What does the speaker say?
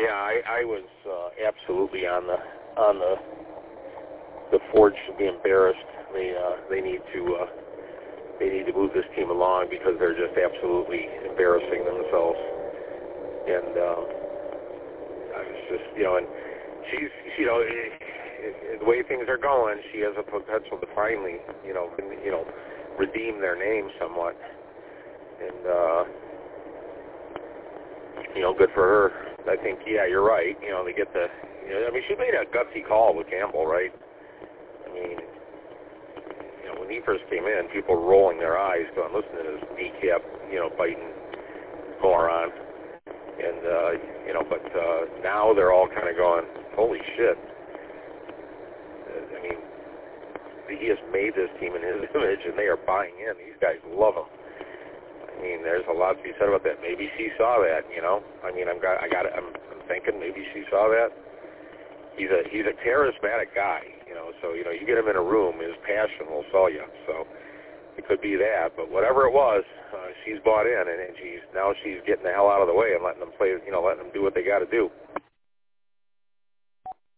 Yeah, I was absolutely on the Forge to be embarrassed. They need to move this team along because they're just absolutely embarrassing themselves. And I was just, and she's, the way things are going, she has a potential to finally, redeem their name somewhat. And good for her. I think, yeah, you're right. They get the, she made a gutsy call with Campbell, right? I mean, when he first came in, people were rolling their eyes going, listen to this kneecap, biting moron. And, but now they're all kind of going, holy shit. I mean, he has made this team in his image, and they are buying in. These guys love him. I mean, there's a lot to be said about that. Maybe she saw that, I mean, I'm thinking maybe she saw that. He's a charismatic guy, so, you get him in a room, his passion will sell you. So it could be that, but whatever it was, she's bought in, and she's getting the hell out of the way and letting them play, letting them do what they got to do.